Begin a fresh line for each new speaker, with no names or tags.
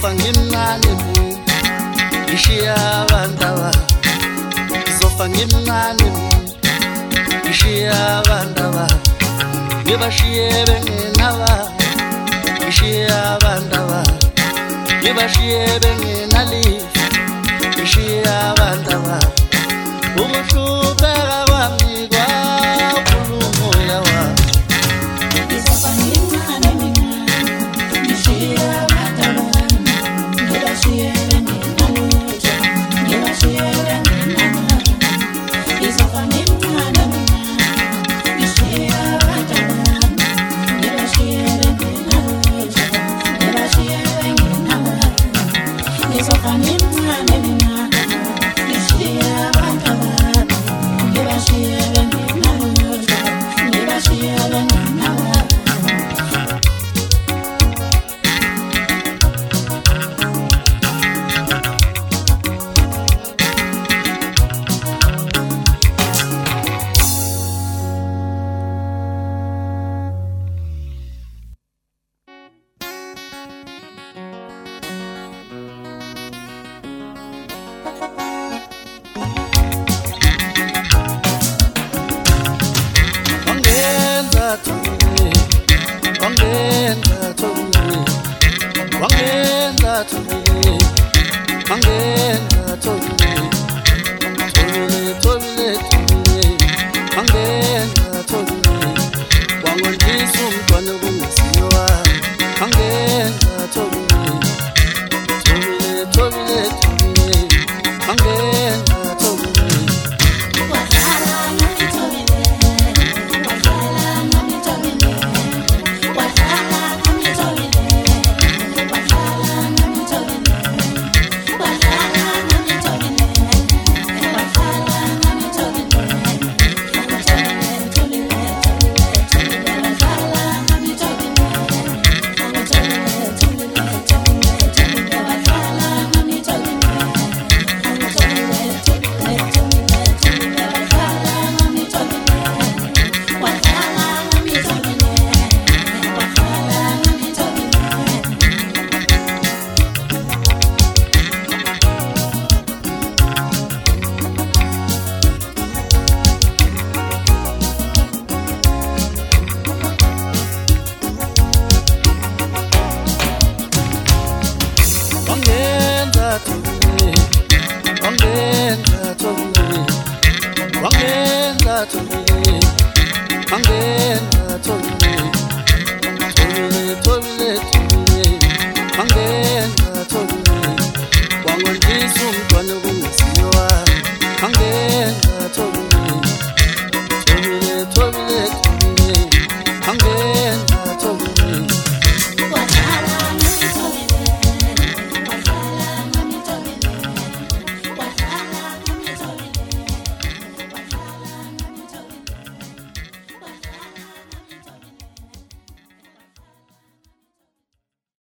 ngizofa ngimncane mina ngishiya abantaba ngizofa ngimncane mina ngishiya abantaba ngibashiye bengenaba ngishiya abantaba ngibashiye bengenalifa ngishiya abantaba ukuhlupheka kwami kwakhulumoya wami
ngizofa ngimncane mina ngishiya abantaba ngibashiye bengenalutho ngibashiye bengenaba ngizofa ngimncane mina ngishiya abantaba ngibashiye bengenalutho ngibashiye bengenaba ngizofa ngimncane mina ngishiya abantaba ngibashiye bengenalutho ngibashiye bengenaba
wangenza